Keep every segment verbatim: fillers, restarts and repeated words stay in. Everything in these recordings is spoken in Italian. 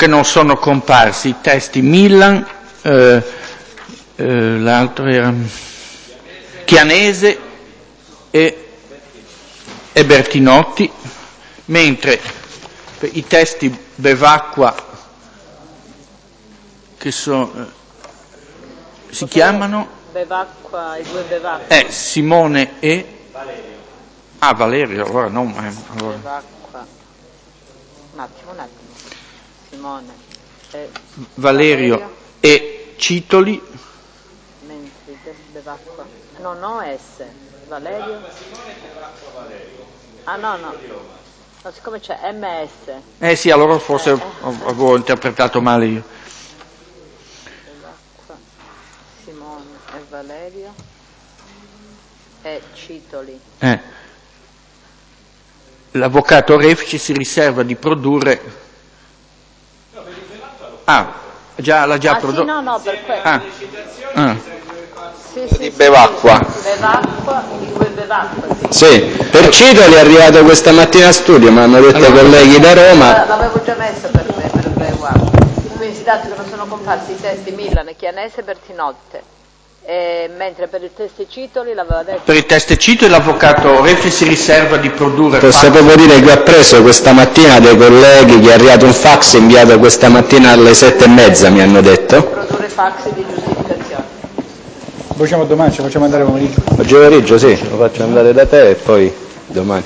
che non sono comparsi, i testi Millan, eh, eh, l'altro era Chianese e, e Bertinotti, mentre i testi Bevacqua, che so, eh, si chiamano Bevacqua, i due Bevacqua. Eh, Simone e Ah, Valerio, allora no, ma allora. Bevacqua. Un attimo, un attimo. Simone e Valerio, Valerio e Citoli. Mentre i testi Bevacqua. No, no S. Valerio. Ah no, no. No, siccome c'è M S. Eh sì, allora forse eh, eh, avevo interpretato male io. Bevacqua, Simone e Valerio e Citoli. Eh. L'avvocato Refci si riserva di produrre. Ah, già l'ha già ah, prodotto. Sì, no, no, per quello. Ah. Ah. Sì, sì, di sì, Bevacqua. Sì, Bevacqua, i due Bevacqua, sì. Sì, per Citoli è arrivato questa mattina a studio, mi hanno detto allora, i colleghi da Roma. L'avevo già messo per me, per Bevacqua. Quindi si dato che non sono comparsi i testi Millan, Chianese e Bertinotte. E mentre per il test Citoli l'aveva detto. Per il test Citoli l'avvocato Refci si riserva di produrre. Posso proprio dire che ho preso questa mattina dei colleghi che è arrivato un fax inviato questa mattina alle sette e mezza, mi hanno detto. Produrre fax di giustificazione. Facciamo domani, ci facciamo andare pomeriggio. Oggi pomeriggio sì, lo faccio andare da te e poi domani.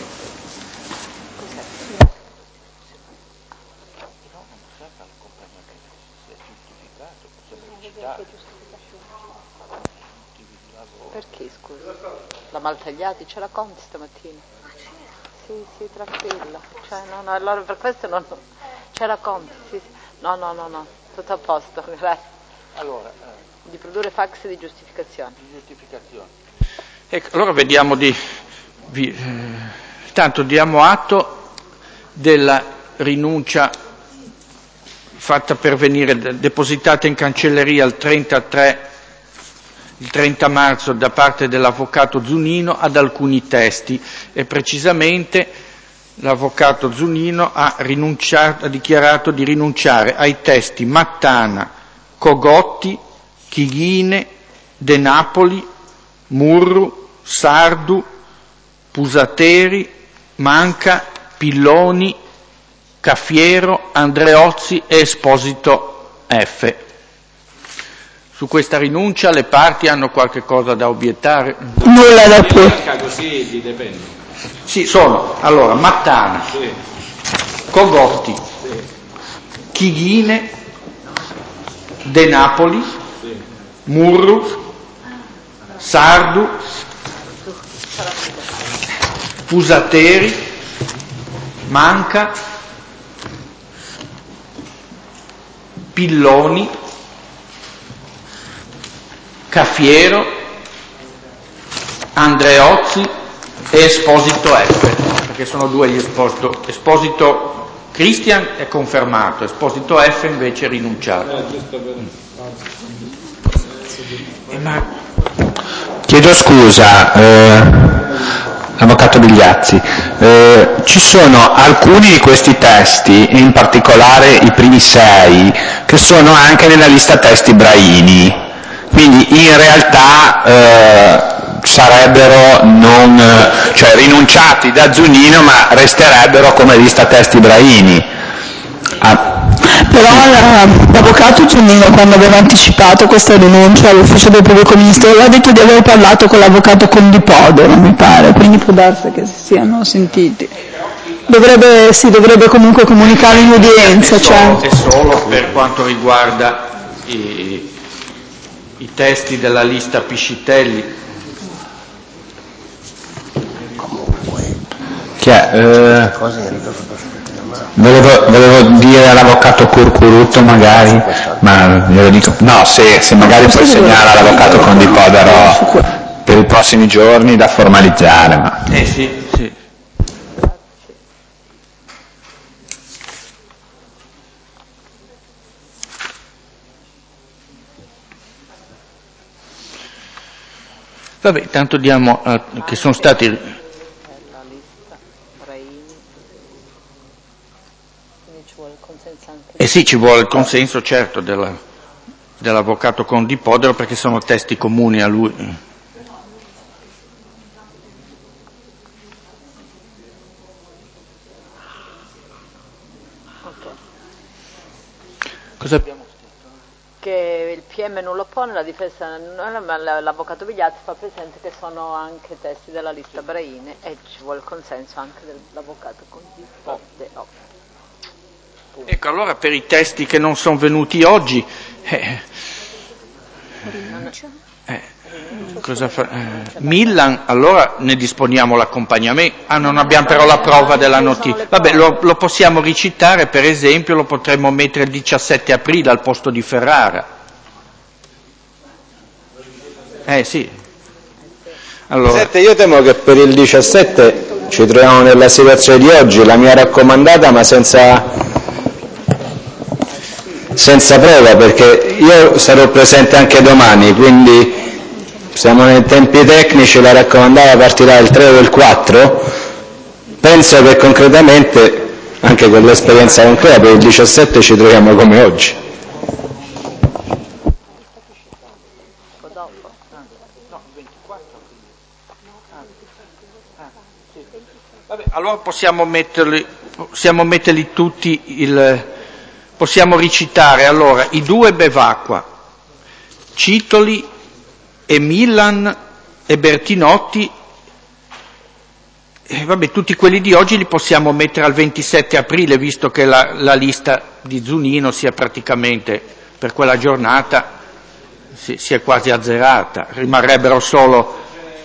Perché scusa? La Maltagliati ce la conti stamattina? Sì, sì, tranquilla. Cioè, no, no, allora per questo non ce la conti, sì, sì. No, no, no, no, tutto a posto, grazie. Allora, eh, di produrre fax di giustificazione. Di giustificazione. Ecco, allora vediamo di, vi, eh, tanto diamo atto della rinuncia fatta pervenire, depositata in cancelleria il trentatré, il trenta marzo da parte dell'avvocato Zunino ad alcuni testi e precisamente l'avvocato Zunino ha, rinunciato, ha dichiarato di rinunciare ai testi Mattana, Cogotti, Chighine, De Napoli, Murru, Sardu, Pusateri, Manca, Pilloni, Caffiero, Andreozzi e Esposito F. Su questa rinuncia le parti hanno qualche cosa da obiettare? Nulla da più. Così dipende. Sì, sono, allora, Mattana, Sì. Cogotti, sì. Chighine, De Napoli, Sì. Murru, Sardu, Pusateri, Manca, Pilloni, Caffiero, Andreozzi e Esposito F, perché sono due gli Esposito. Esposito Christian è confermato, Esposito F invece è rinunciato. Eh, ma... Chiedo scusa, eh, avvocato Bigliazzi, eh, ci sono alcuni di questi testi, in particolare i primi sei, che sono anche nella lista testi Braini. Quindi in realtà eh, sarebbero non, cioè rinunciati da Zunino, ma resterebbero come lista testi Braini. Ah. Però l'avvocato Zunino, quando aveva anticipato questa rinuncia all'ufficio del pubblico ministero, aveva detto di aver parlato con l'avvocato Condipodero, mi pare, quindi può darsi che si siano sentiti. Dovrebbe, si dovrebbe comunque comunicare in udienza. È solo, cioè. è solo per quanto riguarda i, i testi della lista Piscitelli. Che è, eh, volevo, volevo dire all'avvocato Curcuruto magari, ma glielo dico, no, se, se magari puoi segnare all'avvocato Condipodero per i prossimi giorni da formalizzare. Ma. Eh sì, sì. Vabbè, tanto diamo a, che sono stati... La lista Braini, quindi ci vuole il consenso anche Eh sì, ci vuole il consenso, certo, della, dell'avvocato Condipodero, perché sono testi comuni a lui. Okay. Cosa abbiamo scritto? Che il P M non lo pone, la difesa non, ma l'avvocato Vigliazzi fa presente che sono anche testi della lista Braini e ci vuole il consenso anche dell'avvocato Condipodero. Ecco, allora per i testi che non sono venuti oggi, eh, eh, cosa fa? Eh, Millan, allora ne disponiamo l'accompagnamento. Ah, non abbiamo però la prova della notizia. Vabbè, lo, lo possiamo recitare, per esempio, lo potremmo mettere il diciassette aprile al posto di Ferrara. Eh sì. Allora. Io temo che per il diciassette ci troviamo nella situazione di oggi, la mia raccomandata ma senza... senza prova, perché io sarò presente anche domani, quindi siamo nei tempi tecnici, la raccomandata partirà il tre o il quattro, penso che concretamente, anche con l'esperienza concreta, per il diciassette ci troviamo come oggi. Vabbè, allora possiamo metterli, possiamo metterli tutti il... Possiamo recitare allora i due Bevacqua, Citoli e Millan e Bertinotti, e vabbè, tutti quelli di oggi li possiamo mettere al ventisette aprile, visto che la, la lista di Zunino sia praticamente per quella giornata si, si è quasi azzerata, rimarrebbero solo...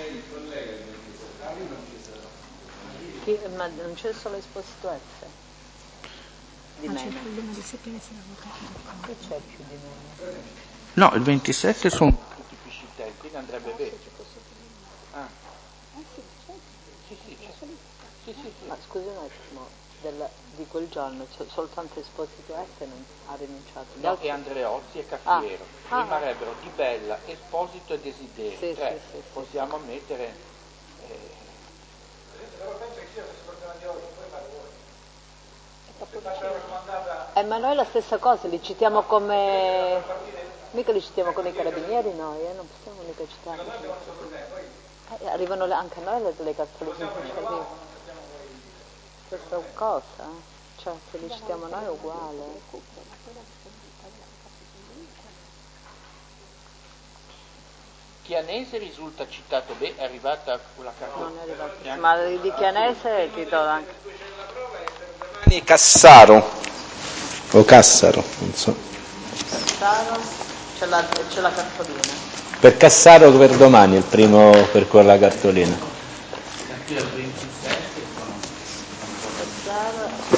Chi, ma non c'è solo Esposito F? Di non c'è meno. il problema di sapere se l'avvocato Che c'è più di meno? No, il ventisette sono tutti piscitelli, quindi andrebbe bene. Ah. Sì, sì, c'è. Sì, sì, sì. Ma scusi un attimo, del, di quel giorno c'è soltanto Esposito F non ha rinunciato. Gli No, altri... e Andreozzi e Caffiero. Ah. Rimarrebbero Di Bella, Esposito e Desideri. Sì, Tre. sì, sì, Possiamo sì. mettere... Eh... Eh, ma noi la stessa cosa, li citiamo come... Mica li citiamo come i carabinieri noi, eh? Non possiamo mica citare. Eh, arrivano le... anche a noi le, le cartoline, questa è cosa, cioè se li citiamo noi è uguale. Chianese risulta citato bene, è arrivata quella carta. Non è arrivata, ma di Chianese ti do anche. Cassaro, o Cassaro, non so. Cassaro, c'è la, c'è la cartolina. Per Cassaro per domani, il primo per quella cartolina. Cassaro.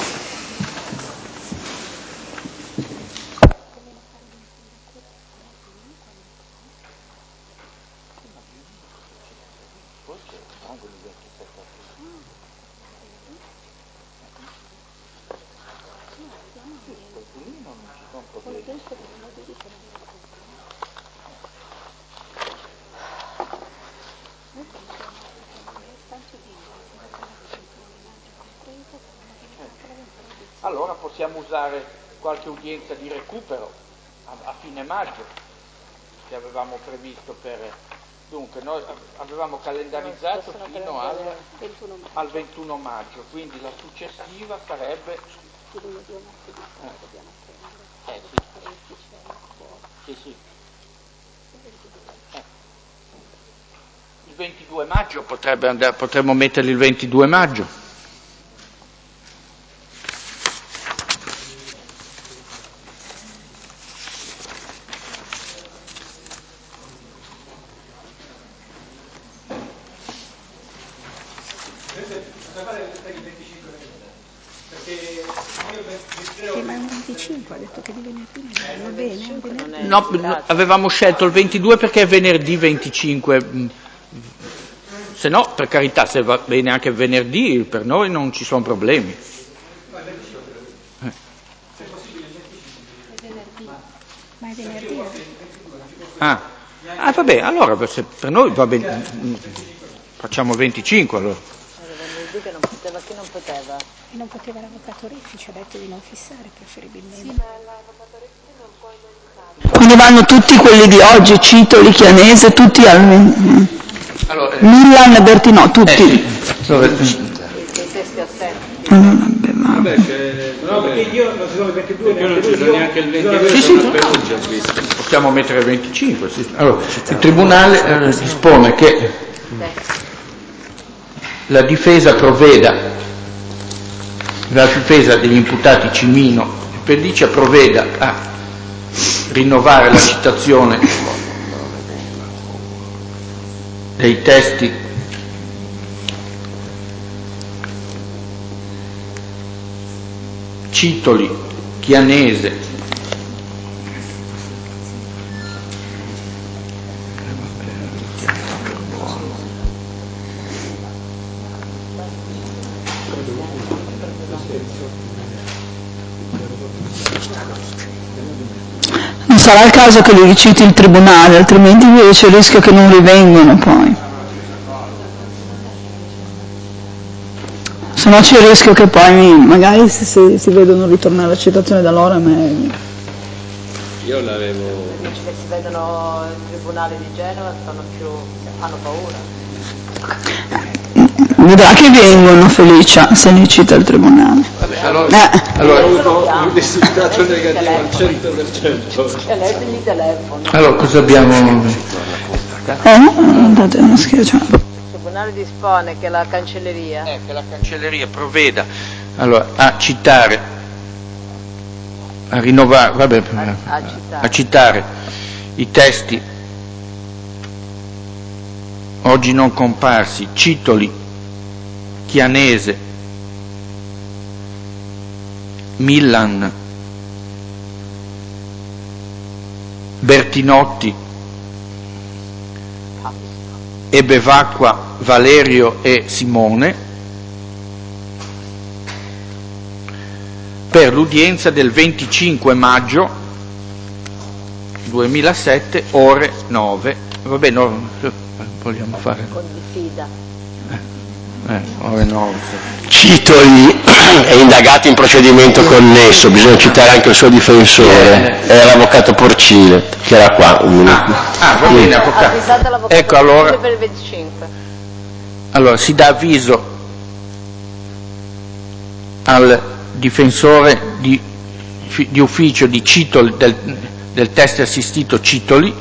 Allora possiamo usare qualche udienza di recupero a, a fine maggio che avevamo previsto per... Dunque, noi avevamo calendarizzato fino al, al ventuno maggio, quindi la successiva sarebbe... Eh, eh sì. Sì, sì. Eh. Il ventidue maggio potrebbe andare, potremmo metterli il ventidue maggio. venticinque, ha detto che di venerdì non va bene, venerdì. No, no, avevamo scelto il ventidue perché è venerdì venticinque, se no, per carità, se va bene anche venerdì, per noi non ci sono problemi. Eh. Ma è venerdì? Ah. ah, vabbè, allora se per noi va bene, facciamo venticinque allora. Dica non poteva, chi non poteva? E non poteva l'avvocato Rezzi, ci ha detto di non fissare preferibilmente. Sì, ma l'avvocato Rezzi non può indicare. Quindi vanno tutti quelli di oggi, Citoli, Chianese, tutti al allora, Milan, Bertino, tutti. Eh, sì. Allora, Dei testi assenti. Vabbè, ma... Vabbè, no, perché io non ci sono il ventidue, non ci sono neanche il ventidue, sì, sì, possiamo mettere il venticinque. Sì. Allora, il Tribunale eh, dispone che la difesa provveda, la difesa degli imputati Cimino e Pelliccia provveda a rinnovare la citazione dei testi Citoli, Chianese, Non sarà il caso che li riciti il Tribunale, altrimenti c'è il rischio che non rivengano poi. Se no c'è il rischio che poi magari se, se si vedono ritornare la citazione da loro è meglio. Io l'avevo... Dici che si vedono il Tribunale di Genova, stanno più, hanno paura. Vedrà che vengono, Felicia, se li cita il Tribunale. Vabbè, allora, eh. allora, ho avuto un risultato negativo al cento per cento. allora cosa abbiamo? Eh, no, date uno scherzo. Il Tribunale dispone che la cancelleria Eh, che la cancelleria provveda allora, a citare, a rinnovare, vabbè, a, a, citare. a citare i testi oggi non comparsi, Citoli, Chianese, Milan, Bertinotti, e Bevacqua, Valerio e Simone per l'udienza del venticinque maggio duemilasette ore nove. Vabbè, no, vogliamo fare con diffida. Eh, ore nove. Citoli è indagato in procedimento connesso, bisogna citare anche il suo difensore, è l'avvocato Porcile, che era qua un minuto. Ah, ah va bene, avvocato. Ecco, allora, per il venticinque. allora si dà avviso al difensore di, di ufficio di Citoli, del, del test assistito Citoli,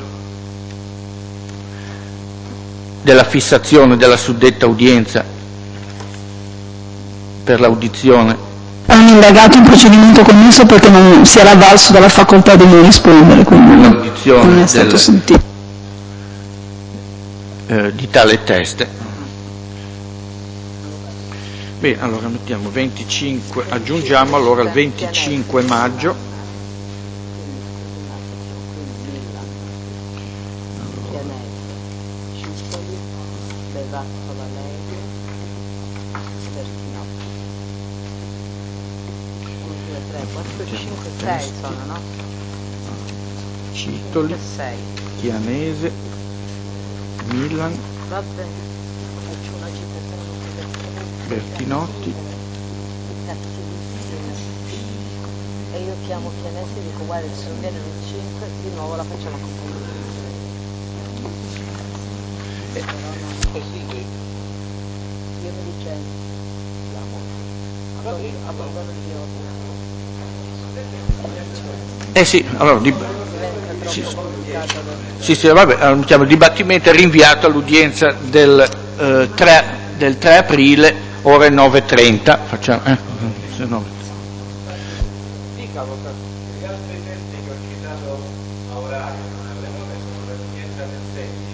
della fissazione della suddetta udienza per l'audizione. È un indagato in procedimento connesso perché non si era avvalso dalla facoltà di non rispondere, quindi non è stato del, sentito. Eh, di tale test. Bene, allora mettiamo venticinque, aggiungiamo allora il venticinque maggio. sei sono, no? Citoli, Chianese, Milan, Bertinotti. E io chiamo Chianese e dico guarda se non viene il venticinque di nuovo la facciamo Eh, io mi dicendo Eh sì, allora di, sì, sì, sì, vabbè, diciamo, il dibattimento è rinviato all'udienza del, eh, tre, del tre aprile ore nove e trenta. Facciamo, eh, se no. Dica, avvocato. Gli altri testi che ho citato a orario non avevano messo l'udienza del sedici.